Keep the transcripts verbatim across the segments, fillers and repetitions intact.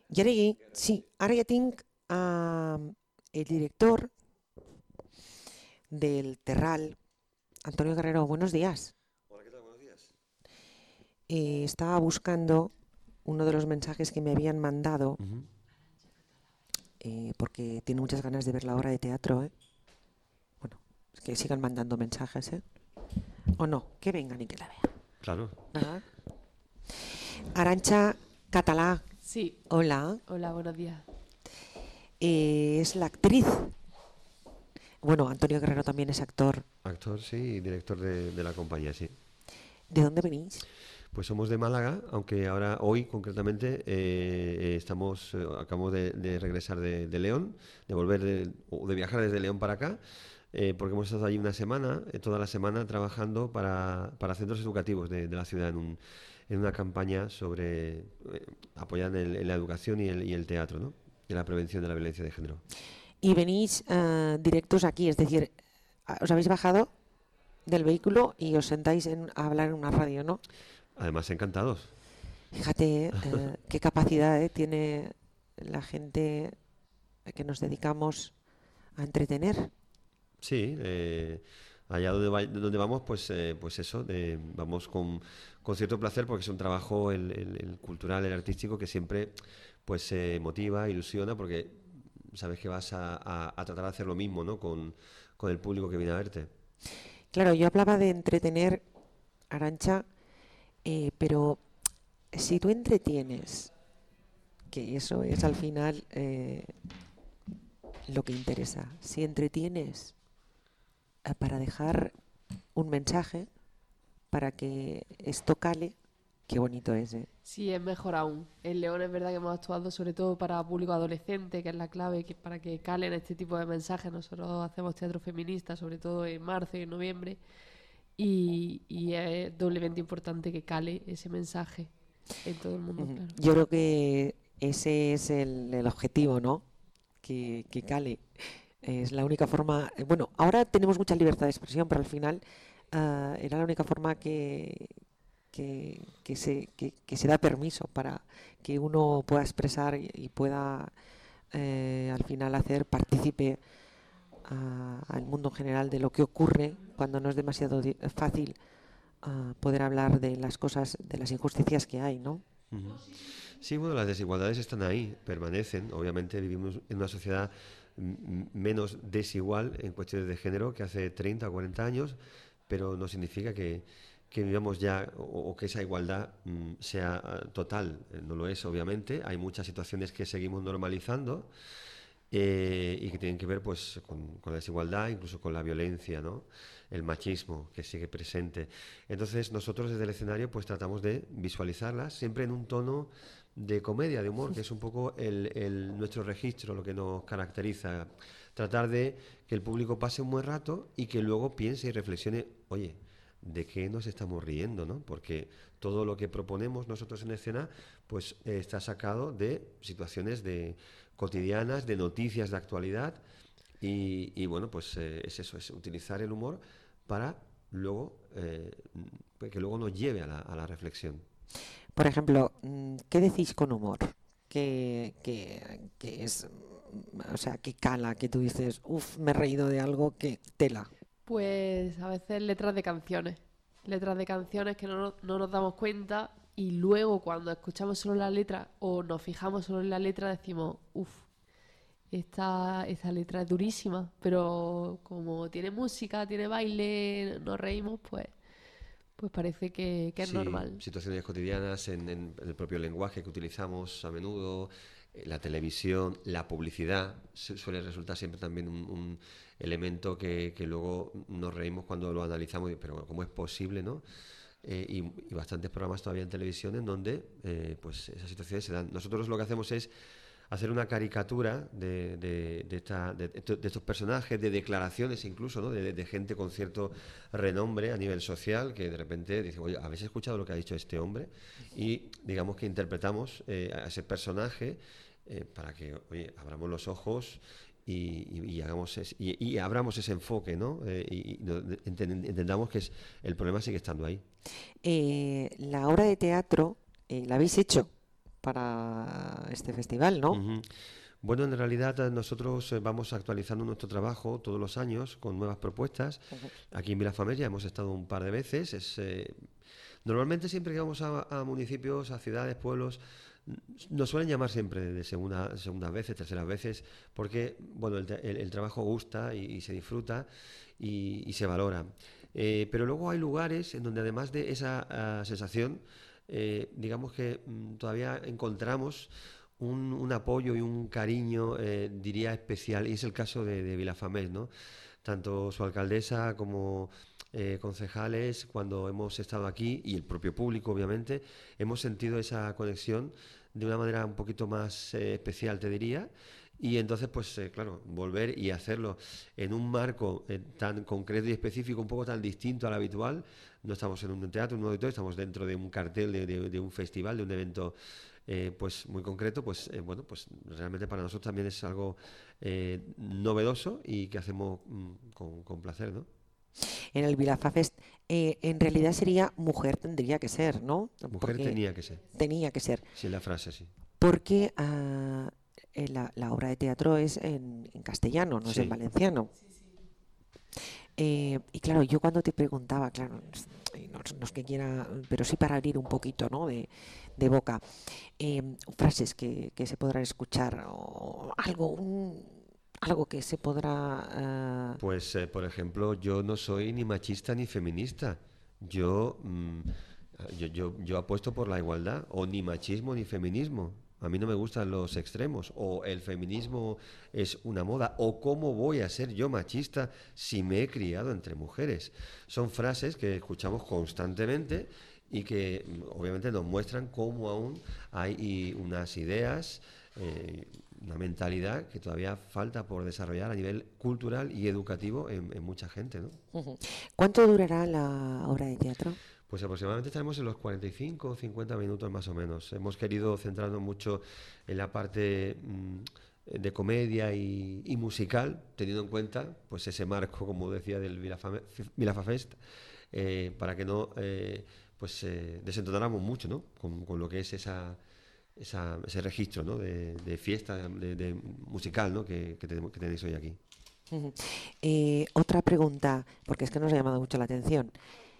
I ara, hi, sí, ara ja tinc uh, el director del Terral, Antonio Guerrero. Buenos días. Hola, ¿qué tal? Buenos días. Eh, estaba buscando uno de los mensajes que me habían mandado, Ujú. eh, porque tiene muchas ganas de ver la obra de teatro. ¿eh? Bueno, que sigan mandando mensajes, ¿eh? O no, que vengan y que la vean. Claro. ¿Verdad? Arantxa Catalá, Sí, hola, hola, buenos días. eh, es la actriz. Bueno, Antonio Guerrero también es actor. Actor, sí, y director de, de la compañía, sí. ¿De dónde venís? Pues somos de Málaga, aunque ahora, hoy concretamente, eh, eh, estamos, eh, acabamos de, de regresar de, de León, de volver, de, o de viajar desde León para acá, eh, porque hemos estado allí una semana, eh, toda la semana, trabajando para, para centros educativos de, de la ciudad en, un, en una campaña sobre eh, apoyar en, el- en la educación y el, y el teatro, ¿no? Y la prevención de la violencia de género. Y venís eh, directos aquí, es decir, os habéis bajado del vehículo y os sentáis en, a hablar en una radio, ¿no? Además, encantados. Fíjate eh, qué capacidad eh, tiene la gente que nos dedicamos a entretener. Sí, eh, allá donde, va- donde vamos, pues, eh, pues eso, eh, vamos con, con cierto placer porque es un trabajo el, el- el cultural, el artístico que siempre pues se motiva, ilusiona porque sabes que vas a, a- a tratar de hacer lo mismo, ¿no? Con, con el público que viene a verte. Claro, yo hablaba de entretener, Arancha, eh, pero si tú entretienes, que eso es al final eh, lo que interesa, si entretienes eh, para dejar un mensaje, para que esto cale, qué bonito es, ¿eh? Sí, es mejor aún. En León es verdad que hemos actuado sobre todo para público adolescente, que es la clave que, para que calen este tipo de mensajes. Nosotros hacemos teatro feminista, sobre todo en marzo y en noviembre, y, y es doblemente importante que cale ese mensaje en todo el mundo, Ujú. claro. Yo creo que ese es el, el objetivo, ¿no? Que, que cale. Es la única forma. eh, Bueno, ahora tenemos mucha libertad de expresión, pero al final ah, era la única forma que, que, que se, que, que se da permiso para que uno pueda expresar y, y pueda eh, al final hacer partícipe a- al mundo en general de lo que ocurre cuando no es demasiado di- fácil ah, poder hablar de las cosas, de las injusticias que hay, ¿no? Ujú. Sí, bueno, las desigualdades están ahí, permanecen. Obviamente vivimos en una sociedad mm, menos desigual en cuestiones de género que hace treinta o cuarenta años, pero no significa que, que vivamos ya o, o que esa igualdad mm, sea ah, total. Eh, No lo es, obviamente. Hay muchas situaciones que seguimos normalizando eh, y que tienen que ver pues con, con la desigualdad, incluso con la violencia, ¿no? El machismo que sigue presente. Entonces nosotros desde el escenario pues tratamos de visualizarlas siempre en un tono de comedia, de humor, que es un poco el, el- nuestro registro, lo que nos caracteriza. Tratar de que el público pase un buen rato y que luego piense y reflexione, oye, ¿de qué nos estamos riendo, no? Porque todo lo que proponemos nosotros en escena, pues eh, está sacado de situaciones de cotidianas, de noticias de actualidad y, y, bueno, pues eh, es eso, es utilizar el humor para luego eh, que luego nos lleve a la, a la reflexión. Por ejemplo, mm, ¿qué decís con humor? Que, que, que es, mm, o sea, que cala, que tú dices, uff, me he reído de algo que tela. Pues a veces letras de canciones, letras de canciones que no, no- no nos damos cuenta y luego cuando escuchamos solo la letra o nos fijamos solo en la letra decimos, uff, esta, esta letra es durísima, pero como tiene música, tiene baile, nos reímos, pues, pues parece que, que es Sí, normal. situaciones cotidianas en, en el propio lenguaje que utilizamos a menudo, eh, la televisión, la publicidad su- suele resultar siempre también un, un elemento que, que luego nos reímos cuando lo analizamos, y, pero ¿cómo es posible, no? Eh, y, y bastantes programas todavía en televisión en donde eh, pues esas situaciones se dan. Nosotros lo que hacemos es hacer una caricatura de, de, de, esta, de, de estos personajes, de declaraciones incluso, ¿no? de, de gente con cierto renombre a nivel social, que de repente dice, oye, ¿habéis escuchado lo que ha dicho este hombre? Y digamos que interpretamos eh, a ese personaje eh, para que, oye, abramos los ojos y, y, y hagamos es, y, y abramos ese enfoque, ¿no? Eh, y, y no- enten- entendamos que es, el problema sigue estando ahí. Eh, la obra de teatro, eh, ¿la habéis hecho? para este festival, ¿no? Ujú. Bueno, en realidad eh, nosotros eh, vamos actualizando nuestro trabajo todos los años con nuevas propuestas. Ujú. Aquí en Vilafamés ya hemos estado un par de veces. Es, eh, normalmente siempre que vamos a, a municipios, a ciudades, pueblos, n- nos suelen llamar siempre de segunda, segundas veces, terceras veces, porque bueno, el, tra- el- el trabajo gusta y, y se disfruta y, y se valora. Eh, pero luego hay lugares en donde además de esa ah, sensación, eh, digamos que mm, todavía encontramos un, un apoyo y un cariño, eh, diría, especial, y es el caso de, de Vilafamés, ¿no? Tanto su alcaldesa como eh, concejales, cuando hemos estado aquí, y el propio público, obviamente, hemos sentido esa conexión de una manera un poquito más eh, especial, te diría. Y entonces, pues eh, claro, volver y hacerlo en un marco eh, tan concreto y específico, un poco tan distinto al habitual. No estamos en un teatro, en un auditorio, estamos dentro de un cartel, de, de- de un festival, de un evento eh, pues muy concreto. Pues eh, bueno, pues realmente para nosotros también es algo eh, novedoso y que hacemos mm, con, con placer, ¿no? En el Vilafafest, eh, en realidad sería mujer tendría que ser, ¿no? Mujer Porque tenía que ser, tenía que ser. sí, la frase, sí. Porque ah, eh, la, la obra de teatro es en, en castellano, no es en Sí. valenciano. Eh, y claro, yo cuando te preguntaba, claro, no es no es- no es que quiera, pero sí para abrir un poquito, ¿no? de, de boca, eh, frases que, que se podrán escuchar o algo, un- algo que se podrá... ah, Pues, eh, por ejemplo, yo no soy ni machista ni feminista. Yo, mm, yo, yo, yo apuesto por la igualdad, o ni machismo ni feminismo. A mí no me gustan los extremos, o el feminismo es una moda, o cómo voy a ser yo machista si me he criado entre mujeres. Son frases que escuchamos constantemente y que mm, obviamente nos muestran cómo aún hay y unas ideas, eh, una mentalidad que todavía falta por desarrollar a nivel cultural y educativo en, en mucha gente, ¿no? ujú. ¿Cuánto durará la obra de teatro? Pues aproximadamente estaremos en los cuarenta y cinco o cincuenta minutos más o menos. Hemos querido centrarnos mucho en la parte mm, de comedia y, y musical, teniendo en cuenta pues ese marco, como decía, del Vilafame- Vilafafest, eh, para que no eh, pues eh, desentonáramos mucho, ¿no? Con, con lo que es esa, esa- ese registro, ¿no? de, de fiesta de, de musical, ¿no? que, que tenemos- que tenéis hoy aquí. Ujú. Eh, otra pregunta, porque es que nos ha llamado mucho la atención.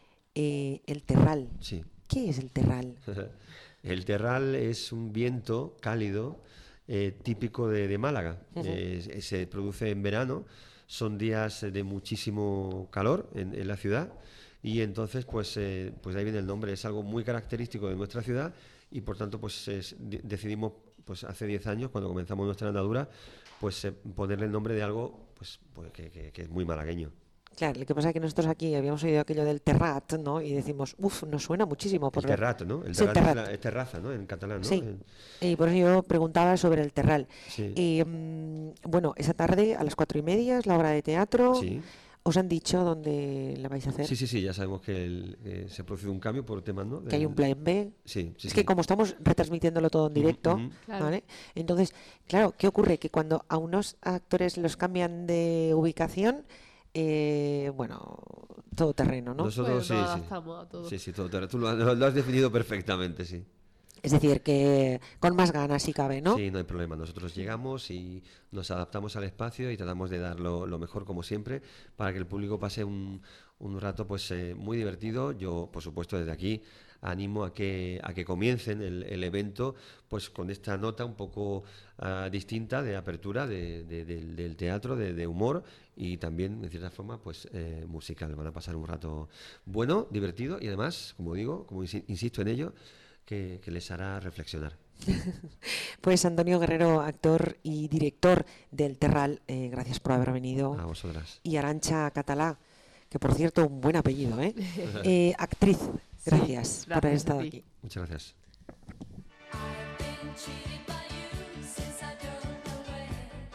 Eh, el terral. Sí. ¿Qué es el terral? El terral es un viento cálido eh, típico de, de Málaga. Ujú. Eh, se se produce en verano, son días de muchísimo calor en, en la ciudad y entonces pues, eh, pues de ahí viene el nombre. Es algo muy característico de nuestra ciudad y por tanto pues es- de- decidimos pues hace diez años, cuando comenzamos nuestra andadura, pues eh, ponerle el nombre de algo pues, pues que, que- que es muy malagueño. Claro, lo que pasa es que nosotros aquí habíamos oído aquello del terrat, ¿no? Y decimos, uff, nos suena muchísimo. El Por... terrat, ¿no? El Sí, terrat es, terrat. la- es terraza, ¿no? En catalán, ¿no? Sí, En- y por eso yo preguntaba sobre el terral. sí, Eh, mm, bueno, esa tarde a las cuatro y media es la obra de teatro. sí. ¿Os han dicho dónde la vais a hacer? Sí, sí, sí, ya sabemos que el- eh, se ha producido un cambio por temas, ¿no? Que hay un Del- plan B. Sí, sí, Es sí. que como estamos retransmitiéndolo todo en Ujú, directo, ujú. Claro. ¿vale? Entonces, claro, ¿qué ocurre? Que cuando a unos actores los cambian de ubicación, eh, bueno, todo terreno, ¿no? Nosotros Pues sí, nos sí. adaptamos a todo. Sí, sí, todo, tú lo, lo- lo has definido perfectamente, sí. Es decir, que con más ganas si cabe, ¿no? Sí, no hay problema. Nosotros llegamos y nos adaptamos al espacio y tratamos de dar lo, lo mejor como siempre para que el público pase un, un rato pues eh, muy divertido. Yo, por supuesto, desde aquí animo a que, a que comiencen el, el evento pues con esta nota un poco ah, distinta de apertura de- de- del, del teatro, de, de humor y también, de cierta forma, pues eh, musical. Van a pasar un rato bueno, divertido y además, como digo, como insi- insisto en ello, que, que les hará reflexionar. Pues Antonio Guerrero, actor y director del Terral, eh, gracias por haber venido. A vosotras. Y Arantxa Catalá, que por cierto, un buen apellido, ¿eh? Eh, actriz, gracias, por haber gracias a estado ti. aquí. Muchas gracias. I've been cheated.